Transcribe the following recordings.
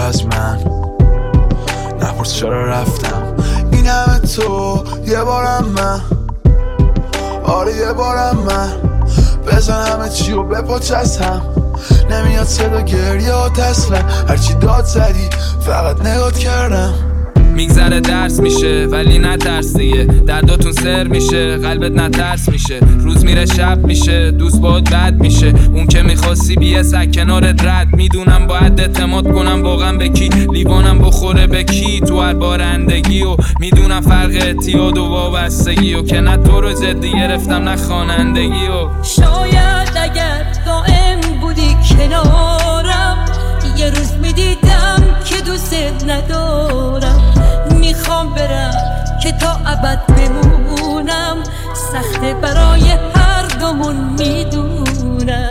از من، نپرس چرا رفتم. این همه تو یه بارم من، آره یه بارم من، بزن همه چی و بپاچ از هم. نمیاد صدا گریه و تسلم، هرچی داد زدی فقط نگات کردم. میگذره درس میشه ولی نترس دیگه، درداتون سر میشه قلبت نترس میشه. روز میره شب میشه دوست باهات بد میشه، اون که میخواستی بیه سک کنارت رد. میدونم باید اعتماد کنم واقعا به کی، لیوانم بخوره به کی تو هر بارندگی. و میدونم فرق اعتیاد و وابستگی، و که نه تو رو جدی گرفتم نه خوانندگی. و شاید اگر دائم بودی کنارم، یه روز میدیدم که دوست ندارم. میخوام برم که تا ابد بمونم، سخته برای هر دومون میدونم.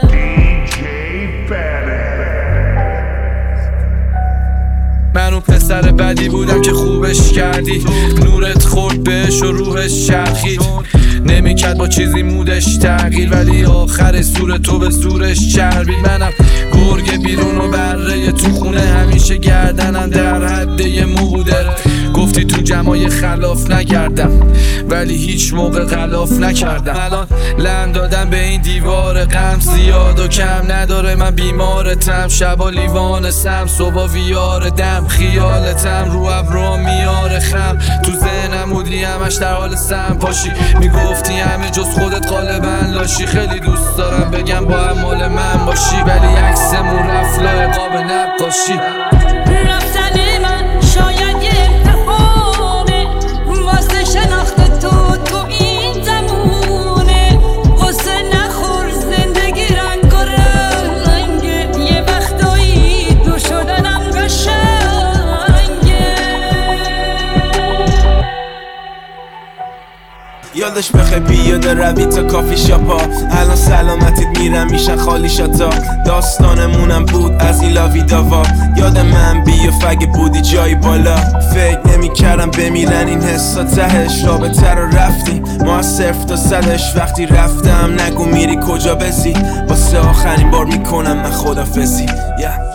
من اون پسر بدی بودم که خوبش کردی، نورت خورد بهش و روحش چرخید. نمیکرد با چیزی مودش تغییر، ولی آخر زور تو به زورش چربید. منم گرگ بیرون و بره تو خونه، همیشه گردنم در حد یه مو بوده. گفتی تو جمعای خلاف نکردم، ولی هیچ موقع غلاف نکردم. الان لم دادم به این دیوار غم، زیاد و کم نداره من بیمارتم. شبا لیوان سم صبح ویار دم، خیالتم رو ابرو میاره خم. تو ذهنم بودی همش در حال سم پاشی، میگفتی همه جز خودت غالبا لاشی. خیلی دوست دارم بگم با هم مال من باشی، ولی عکسمون رفت لای قاب نقاشی. رفتن من شاید یه امتحانه، واسه شناخت تو این زمونه. غصه نخور زندگی رنگ و رنگه، یه وقتایی دو شدنم قشنگه. یادش بخیر بیاده روی تا کافی شاپا، الان سلامتیت میرم میشن خالی شاتا. داستانمونم بود از ایلاوی داوا، یاد من بی و فگ بودی جایی بالا. فکر نمی کردم بمیرن این حسا تهش، رابطه رو رفتیم ما از 0 تا 100ش. وقتی رفتم نگو میری کجا بزی، واسه آخرین بار میکنم من خدافزی.